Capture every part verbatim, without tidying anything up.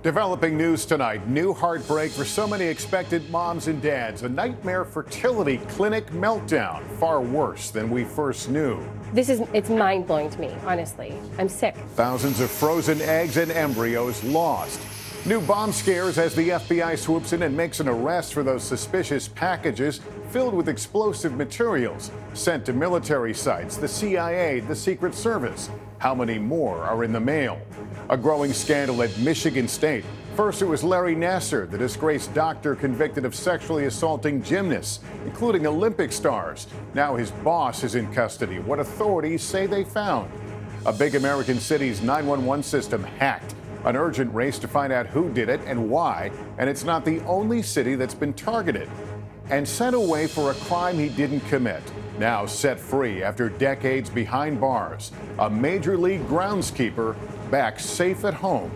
Developing news tonight. New heartbreak for so many expectant moms and dads. A nightmare fertility clinic meltdown. Far worse than we first knew. This is, it's mind-blowing to me, honestly. I'm sick. Thousands of frozen eggs and embryos lost. New bomb scares as the F B I swoops in and makes an arrest for those suspicious packages filled with explosive materials sent to military sites, the C I A, the Secret Service. How many more are in the mail? A growing scandal at Michigan State. First, it was Larry Nassar, the disgraced doctor convicted of sexually assaulting gymnasts, including Olympic stars. Now his boss is in custody. What authorities say they found? A big American city's nine one one system hacked. An urgent race to find out who did it and why. And it's not the only city that's been targeted and sent away for a crime he didn't commit. Now set free after decades behind bars. A major league groundskeeper back safe at home.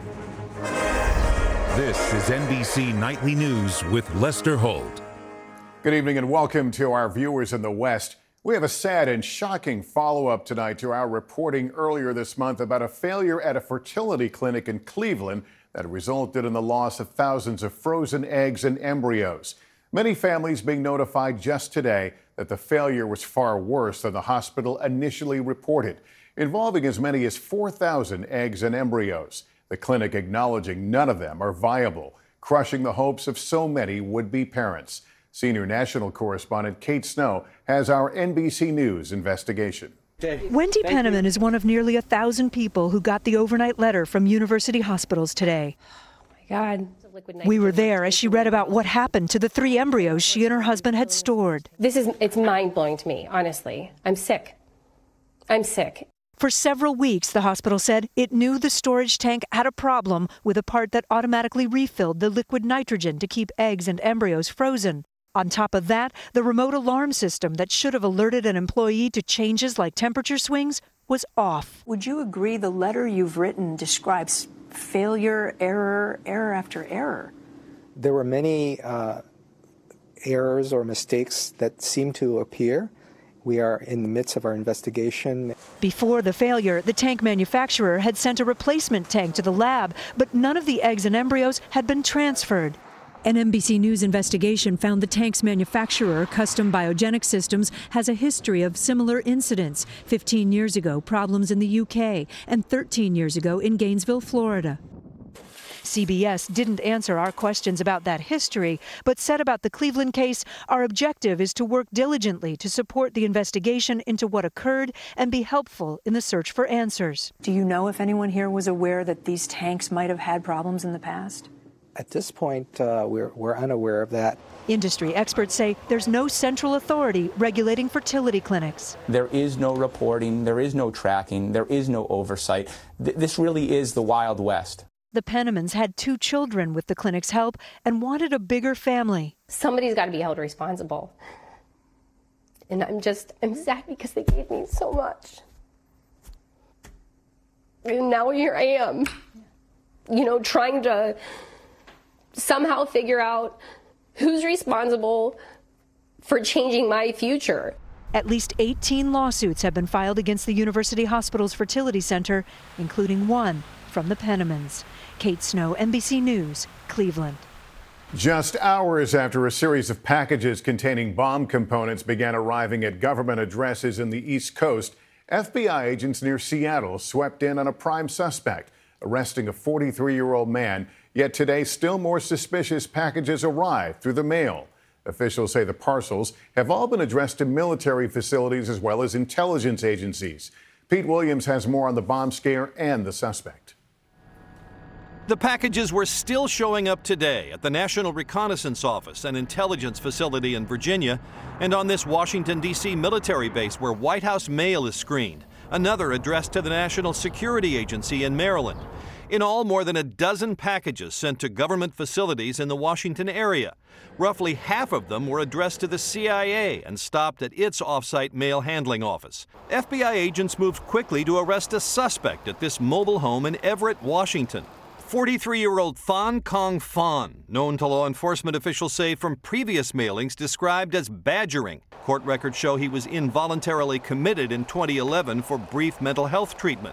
This is N B C Nightly News with Lester Holt. Good evening and welcome to our viewers in the West. We have a sad and shocking follow-up tonight to our reporting earlier this month about a failure at a fertility clinic in Cleveland that resulted in the loss of thousands of frozen eggs and embryos. Many families being notified just today that the failure was far worse than the hospital initially reported, involving as many as four thousand eggs and embryos. The clinic acknowledging none of them are viable, crushing the hopes of so many would-be parents. Senior national correspondent Kate Snow has our N B C News investigation. Wendy Penniman is one of nearly a thousand people who got the overnight letter from University Hospitals today. Oh my God. We were there as she read about what happened to the three embryos she and her husband had stored. This is, it's mind-blowing to me, honestly. I'm sick. I'm sick. For several weeks, the hospital said it knew the storage tank had a problem with a part that automatically refilled the liquid nitrogen to keep eggs and embryos frozen. On top of that, the remote alarm system that should have alerted an employee to changes like temperature swings was off. Would you agree the letter you've written describes failure, error, error after error? There were many uh, errors or mistakes that seem to appear. We are in the midst of our investigation. Before the failure, the tank manufacturer had sent a replacement tank to the lab, but none of the eggs and embryos had been transferred. An N B C News investigation found the tank's manufacturer, Custom Biogenic Systems, has a history of similar incidents. fifteen years ago, problems in the U K, and thirteen years ago in Gainesville, Florida. C B S didn't answer our questions about that history, but said about the Cleveland case, our objective is to work diligently to support the investigation into what occurred and be helpful in the search for answers. Do you know if anyone here was aware that these tanks might have had problems in the past? At this point, uh, we're, we're unaware of that. Industry experts say there's no central authority regulating fertility clinics. There is no reporting, there is no tracking, there is no oversight. Th- this really is the Wild West. The Pennimans had two children with the clinic's help and wanted a bigger family. Somebody's got to be held responsible. And I'm just, I'm sad because they gave me so much. And now here I am, you know, trying to somehow figure out who's responsible for changing my future. At least eighteen lawsuits have been filed against the University Hospitals Fertility Center, including one from the Pennimans. Kate Snow, N B C News, Cleveland. Just hours after a series of packages containing bomb components began arriving at government addresses in the East Coast, F B I agents near Seattle swept in on a prime suspect, arresting a forty-three-year-old man. Yet today, still more suspicious packages arrived through the mail. Officials say the parcels have all been addressed to military facilities as well as intelligence agencies. Pete Williams has more on the bomb scare and the suspect. The packages were still showing up today at the National Reconnaissance Office, an intelligence facility in Virginia, and on this Washington, D C military base where White House mail is screened. Another addressed to the National Security Agency in Maryland. In all, more than a dozen packages sent to government facilities in the Washington area. Roughly half of them were addressed to the C I A and stopped at its off-site mail handling office. F B I agents moved quickly to arrest a suspect at this mobile home in Everett, Washington. forty-three-year-old Thon Kong Phon, known to law enforcement officials say from previous mailings described as badgering. Court records show he was involuntarily committed in twenty eleven for brief mental health treatment.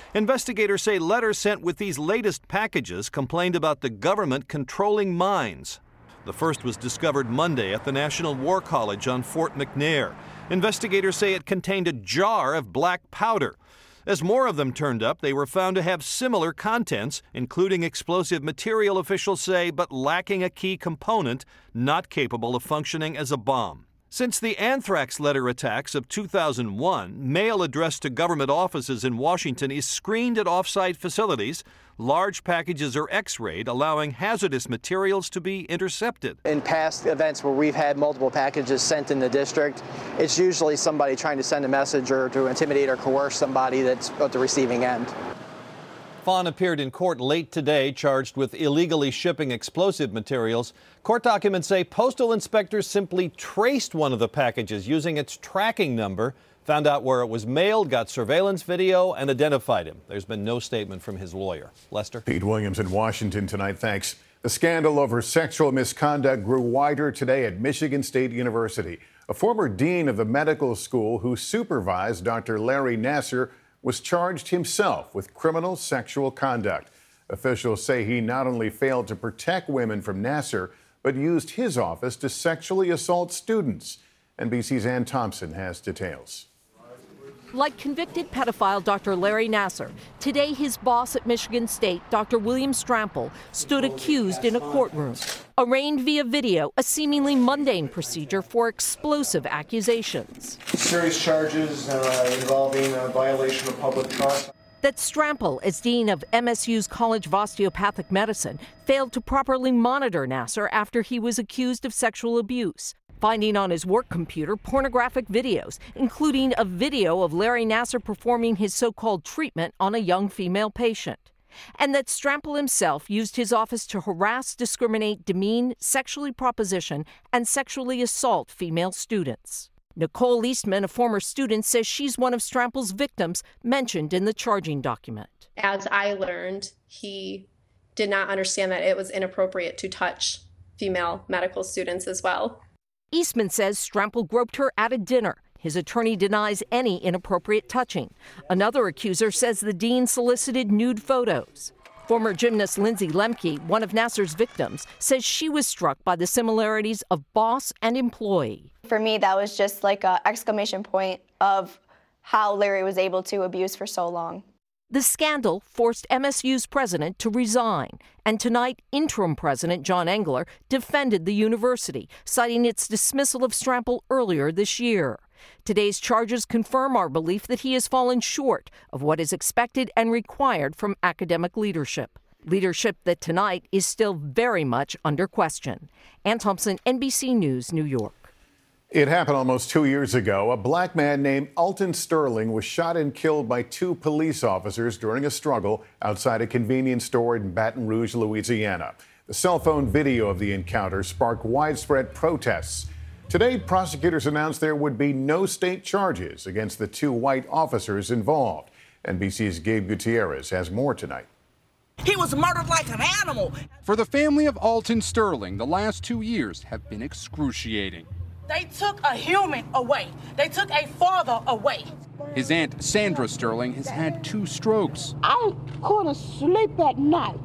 Investigators say letters sent with these latest packages complained about the government controlling mines. The first was discovered Monday at the National War College on Fort McNair. Investigators say it contained a jar of black powder. As more of them turned up, they were found to have similar contents, including explosive material, officials say, but lacking a key component, not capable of functioning as a bomb. Since the anthrax letter attacks of two thousand one, mail addressed to government offices in Washington is screened at off-site facilities. Large packages are x-rayed, allowing hazardous materials to be intercepted. In past events where we've had multiple packages sent in the district, it's usually somebody trying to send a message or to intimidate or coerce somebody that's at the receiving end. Fawn appeared in court late today, charged with illegally shipping explosive materials. Court documents say postal inspectors simply traced one of the packages using its tracking number, found out where it was mailed, got surveillance video, and identified him. There's been no statement from his lawyer. Lester? Pete Williams in Washington tonight. Thanks. The scandal over sexual misconduct grew wider today at Michigan State University. A former dean of the medical school who supervised Doctor Larry Nassar was charged himself with criminal sexual conduct. Officials say he not only failed to protect women from Nassar, but used his office to sexually assault students. N B C's Ann Thompson has details. Like convicted pedophile Doctor Larry Nassar, today his boss at Michigan State, Doctor William Strample, stood accused in a courtroom. Arraigned via video, a seemingly mundane procedure for explosive accusations. Serious charges uh, involving a violation of public trust. That Strample, as dean of M S U's College of Osteopathic Medicine, failed to properly monitor Nassar after he was accused of sexual abuse, finding on his work computer pornographic videos, including a video of Larry Nassar performing his so-called treatment on a young female patient. And that Strample himself used his office to harass, discriminate, demean, sexually proposition, and sexually assault female students. Nicole Eastman, a former student, says she's one of Strample's victims mentioned in the charging document. As I learned, he did not understand that it was inappropriate to touch female medical students as well. Eastman says Strample groped her at a dinner. His attorney denies any inappropriate touching. Another accuser says the dean solicited nude photos. Former gymnast Lindsay Lemke, one of Nassar's victims, says she was struck by the similarities of boss and employee. For me, that was just like an exclamation point of how Larry was able to abuse for so long. The scandal forced M S U's president to resign, and tonight interim president John Engler defended the university, citing its dismissal of Strample earlier this year. Today's charges confirm our belief that he has fallen short of what is expected and required from academic leadership. Leadership that tonight is still very much under question. Ann Thompson, N B C News, New York. It happened almost two years ago. A black man named Alton Sterling was shot and killed by two police officers during a struggle outside a convenience store in Baton Rouge, Louisiana. The cell phone video of the encounter sparked widespread protests. Today, prosecutors announced there would be no state charges against the two white officers involved. N B C's Gabe Gutierrez has more tonight. He was murdered like an animal. For the family of Alton Sterling, the last two years have been excruciating. They took a human away. They took a father away. His aunt, Sandra Sterling, has had two strokes. I couldn't sleep at night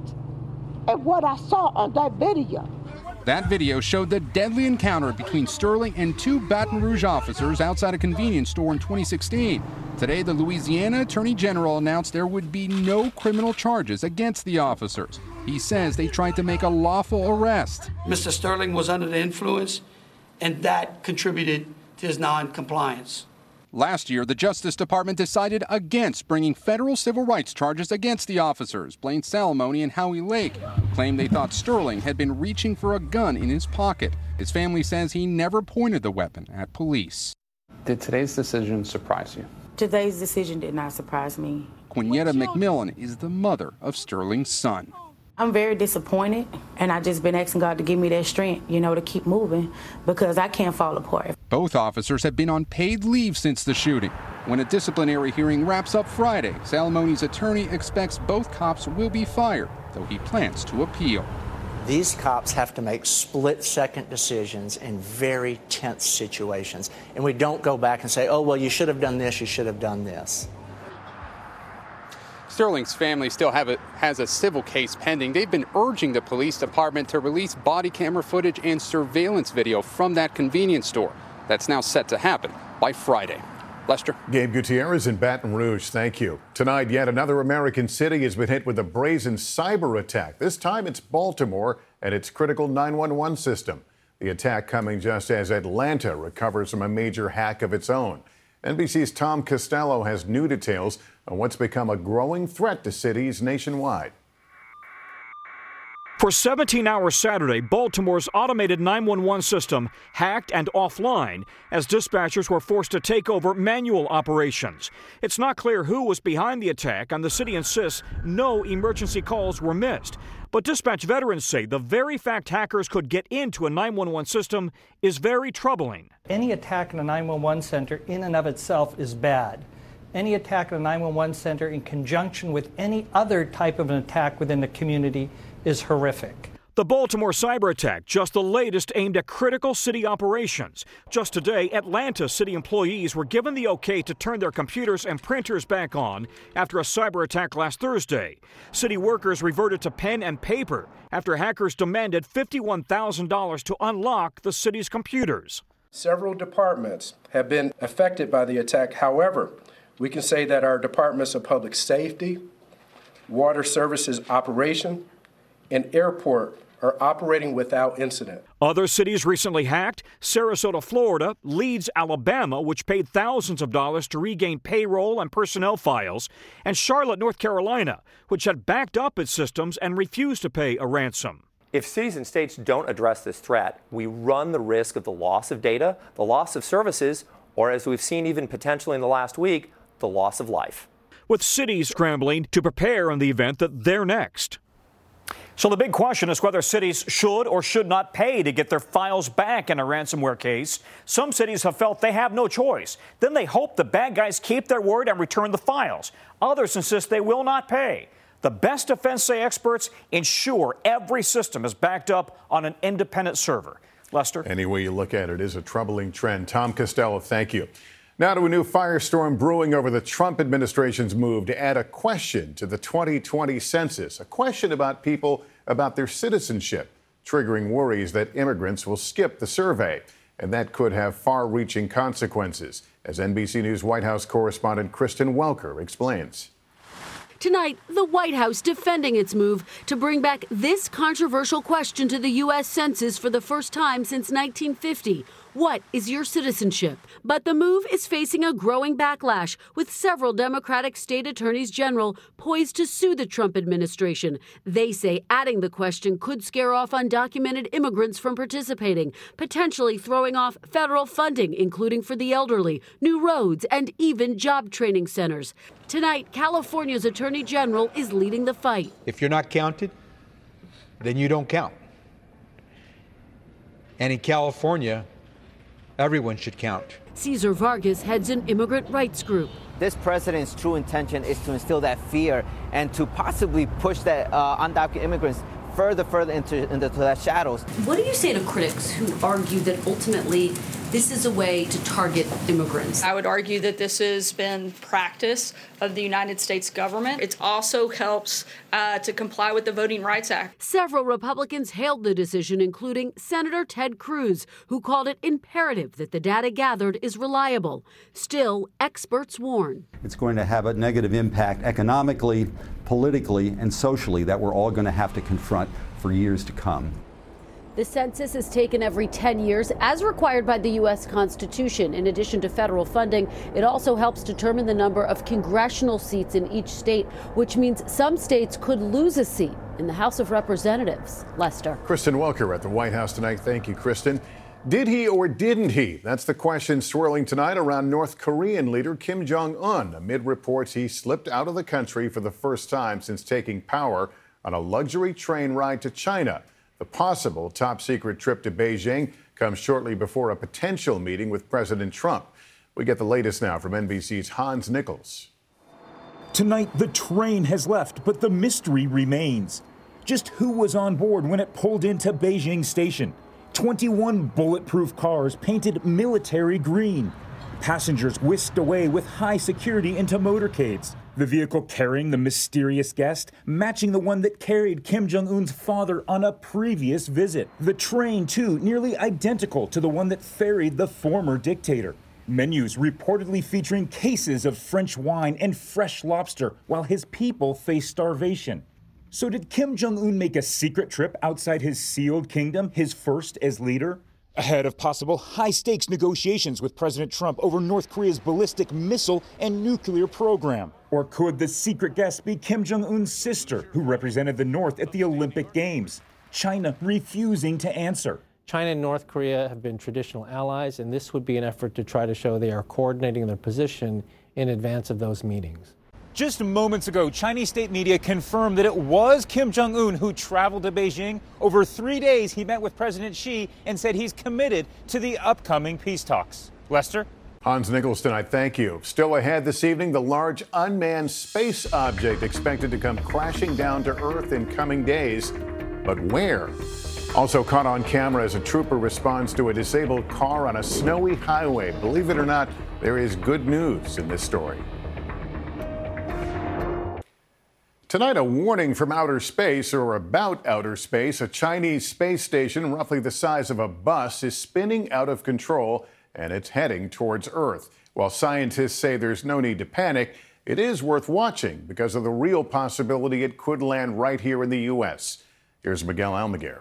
at what I saw on that video. That video showed the deadly encounter between Sterling and two Baton Rouge officers outside a convenience store in twenty sixteen. Today, the Louisiana Attorney General announced there would be no criminal charges against the officers. He says they tried to make a lawful arrest. Mister Sterling was under the influence, and that contributed to his non-compliance. Last year, the Justice Department decided against bringing federal civil rights charges against the officers, Blaine Salamone and Howie Lake, who claimed they thought Sterling had been reaching for a gun in his pocket. His family says he never pointed the weapon at police. Did today's decision surprise you? Today's decision did not surprise me. Quinetta McMillan is the mother of Sterling's son. I'm very disappointed, and I've just been asking God to give me that strength, you know, to keep moving, because I can't fall apart. Both officers have been on paid leave since the shooting. When a disciplinary hearing wraps up Friday, Salamone's attorney expects both cops will be fired, though he plans to appeal. These cops have to make split-second decisions in very tense situations, and we don't go back and say, oh, well, you should have done this, you should have done this. Sterling's family still have a, has a civil case pending. They've been urging the police department to release body camera footage and surveillance video from that convenience store. That's now set to happen by Friday. Lester. Gabe Gutierrez in Baton Rouge, thank you. Tonight, yet another American city has been hit with a brazen cyber attack. This time it's Baltimore and its critical nine one one system. The attack coming just as Atlanta recovers from a major hack of its own. N B C's Tom Costello has new details on what's become a growing threat to cities nationwide. For seventeen hours Saturday, Baltimore's automated nine one one system hacked and offline as dispatchers were forced to take over manual operations. It's not clear who was behind the attack, and the city insists no emergency calls were missed. But dispatch veterans say the very fact hackers could get into a nine one one system is very troubling. Any attack in a nine one one center in and of itself is bad. Any attack in a nine one one center in conjunction with any other type of an attack within the community is horrific. The Baltimore cyber attack, just the latest aimed at critical city operations. Just today, Atlanta city employees were given the okay to turn their computers and printers back on after a cyber attack last Thursday. City workers reverted to pen and paper after hackers demanded fifty-one thousand dollars to unlock the city's computers. Several departments have been affected by the attack. However, we can say that our departments of public safety, water services operation, and airport are operating without incident. Other cities recently hacked: Sarasota, Florida, Leeds, Alabama, which paid thousands of dollars to regain payroll and personnel files, and Charlotte, North Carolina, which had backed up its systems and refused to pay a ransom. If cities and states don't address this threat, we run the risk of the loss of data, the loss of services, or as we've seen even potentially in the last week, the loss of life. With cities scrambling to prepare in the event that they're next. So the big question is whether cities should or should not pay to get their files back in a ransomware case. Some cities have felt they have no choice. Then they hope the bad guys keep their word and return the files. Others insist they will not pay. The best defense, say experts, ensure every system is backed up on an independent server. Lester? Any way you look at it, it is a troubling trend. Tom Costello, thank you. Now to a new firestorm brewing over the Trump administration's move to add a question to the twenty twenty census, a question about people, about their citizenship, triggering worries that immigrants will skip the survey. And that could have far-reaching consequences, as N B C News White House correspondent Kristen Welker explains. Tonight, the White House defending its move to bring back this controversial question to the U S Census for the first time since nineteen fifty. What is your citizenship? But the move is facing a growing backlash, with several Democratic state attorneys general poised to sue the Trump administration. They say adding the question could scare off undocumented immigrants from participating, potentially throwing off federal funding, including for the elderly, new roads, and even job training centers. Tonight, California's attorney general is leading the fight. If you're not counted, then you don't count. And in California, everyone should count. Cesar Vargas heads an immigrant rights group. This president's true intention is to instill that fear and to possibly push that uh, undocumented immigrants further, further into, into the shadows. What do you say to critics who argue that ultimately this is a way to target immigrants? I would argue that this has been practice of the United States government. It also helps uh, to comply with the Voting Rights Act. Several Republicans hailed the decision, including Senator Ted Cruz, who called it imperative that the data gathered is reliable. Still, experts warn. It's going to have a negative impact economically, politically, and socially that we're all going to have to confront for years to come. The census is taken every ten years, as required by the U S Constitution. In addition to federal funding, it also helps determine the number of congressional seats in each state, which means some states could lose a seat in the House of Representatives. Lester. Kristen Welker at the White House tonight. Thank you, Kristen. Did he or didn't he? That's the question swirling tonight around North Korean leader Kim Jong-un, amid reports he slipped out of the country for the first time since taking power on a luxury train ride to China. The possible top-secret trip to Beijing comes shortly before a potential meeting with President Trump. We get the latest now from N B C's Hans Nichols. Tonight, the train has left, but the mystery remains. Just who was on board when it pulled into Beijing Station? twenty-one bulletproof cars painted military green. Passengers whisked away with high security into motorcades. The vehicle carrying the mysterious guest, matching the one that carried Kim Jong-un's father on a previous visit. The train, too, nearly identical to the one that ferried the former dictator. Menus reportedly featuring cases of French wine and fresh lobster, while his people face starvation. So did Kim Jong-un make a secret trip outside his sealed kingdom, his first as leader? Ahead of possible high-stakes negotiations with President Trump over North Korea's ballistic missile and nuclear program. Or could the secret guest be Kim Jong-un's sister, who represented the North at the Olympic Games? China refusing to answer. China and North Korea have been traditional allies, and this would be an effort to try to show they are coordinating their position in advance of those meetings. Just moments ago, Chinese state media confirmed that it was Kim Jong-un who traveled to Beijing. Over three days, he met with President Xi and said he's committed to the upcoming peace talks. Lester? Hans Nichols tonight, thank you. Still ahead this evening, the large unmanned space object expected to come crashing down to Earth in coming days. But where? Also caught on camera as a trooper responds to a disabled car on a snowy highway. Believe it or not, there is good news in this story. Tonight, a warning from outer space, or about outer space. A Chinese space station, roughly the size of a bus, is spinning out of control, and it's heading towards Earth. While scientists say there's no need to panic, it is worth watching because of the real possibility it could land right here in the U S. Here's Miguel Almaguer.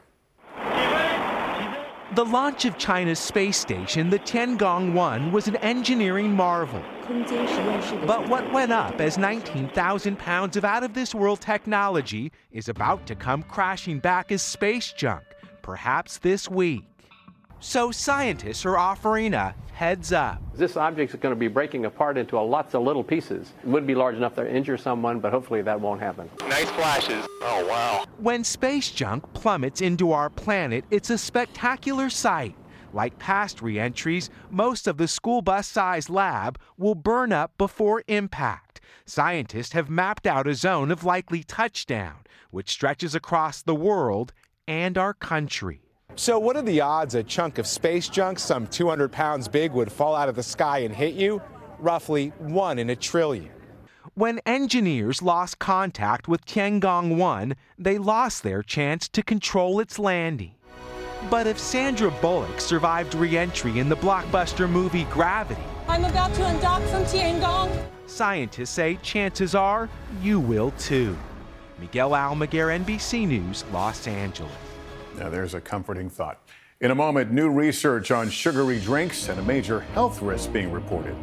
The launch of China's space station, the Tiangong one, was an engineering marvel. But what went up as nineteen thousand pounds of out-of-this-world technology is about to come crashing back as space junk, perhaps this week. So scientists are offering a heads up. This object is going to be breaking apart into lots of little pieces. It would be large enough to injure someone, but hopefully that won't happen. Nice flashes. Oh, wow. When space junk plummets into our planet, it's a spectacular sight. Like past re-entries, most of the school bus-sized lab will burn up before impact. Scientists have mapped out a zone of likely touchdown, which stretches across the world and our country. So what are the odds a chunk of space junk some two hundred pounds big would fall out of the sky and hit you? Roughly one in a trillion. When engineers lost contact with Tiangong one, they lost their chance to control its landing. But if Sandra Bullock survived re-entry in the blockbuster movie Gravity, I'm about to undock from Tiangong. Scientists say chances are you will too. Miguel Almaguer, N B C News, Los Angeles. Now there's a comforting thought. In a moment, new research on sugary drinks and a major health risk being reported.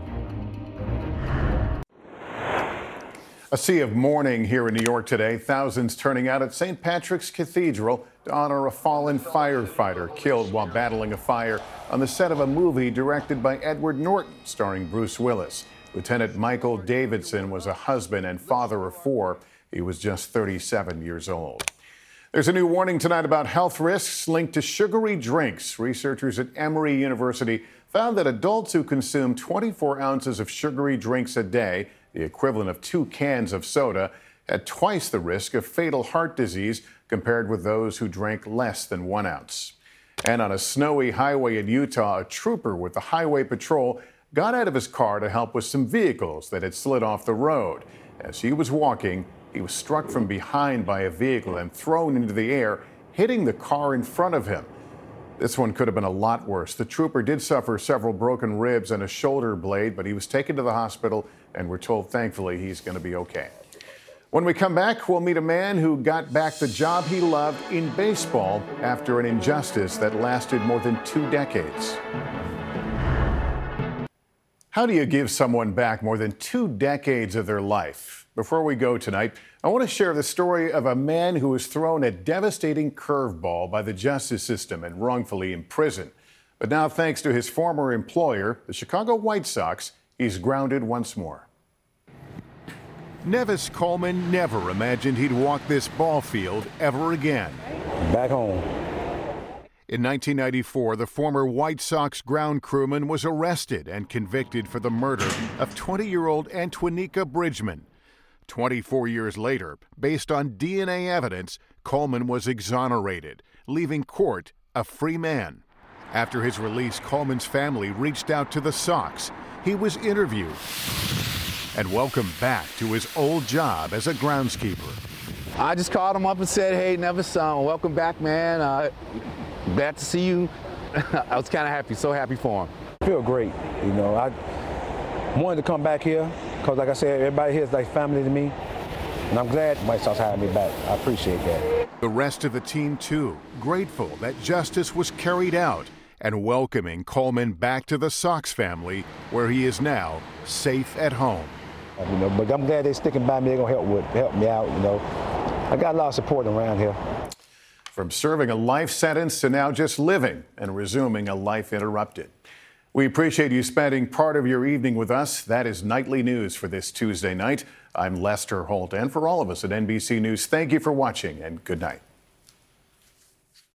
A sea of mourning here in New York today. Thousands turning out at Saint Patrick's Cathedral to honor a fallen firefighter killed while battling a fire on the set of a movie directed by Edward Norton, starring Bruce Willis. Lieutenant Michael Davidson was a husband and father of four. He was just thirty-seven years old. There's a new warning tonight about health risks linked to sugary drinks. Researchers at Emory University found that adults who consume twenty-four ounces of sugary drinks a day, the equivalent of two cans of soda, had twice the risk of fatal heart disease compared with those who drank less than one ounce. And on a snowy highway in Utah, a trooper with the Highway Patrol got out of his car to help with some vehicles that had slid off the road. As he was walking, he was struck from behind by a vehicle and thrown into the air, hitting the car in front of him. This one could have been a lot worse. The trooper did suffer several broken ribs and a shoulder blade, but he was taken to the hospital, and we're told, thankfully, he's going to be okay. When we come back, we'll meet a man who got back the job he loved in baseball after an injustice that lasted more than two decades. How do you give someone back more than two decades of their life? Before we go tonight, I want to share the story of a man who was thrown a devastating curveball by the justice system and wrongfully imprisoned. But now, thanks to his former employer, the Chicago White Sox, he's grounded once more. Nevis Coleman never imagined he'd walk this ball field ever again. Back home. In nineteen ninety-four, the former White Sox ground crewman was arrested and convicted for the murder of twenty-year-old Antoinica Bridgman. twenty-four years later, based on D N A evidence, Coleman was exonerated, leaving court a free man. After his release, Coleman's family reached out to the Sox. He was interviewed. and welcome back to his old job as a groundskeeper. I just called him up and said, hey, never son, welcome back, man. Uh, glad to see you. I was kind of happy, so happy for him. I feel great. You know, I wanted to come back here because, like I said, everybody here is like family to me. And I'm glad White Sox hired me back. I appreciate that. The rest of the team, too, grateful that justice was carried out and welcoming Coleman back to the Sox family, where he is now safe at home. You know, but I'm glad they're sticking by me. They're going to help with, help me out, you know. I got a lot of support around here. From serving a life sentence to now just living and resuming a life interrupted. We appreciate you spending part of your evening with us. That is Nightly News for this Tuesday night. I'm Lester Holt, and for all of us at N B C News, thank you for watching and good night.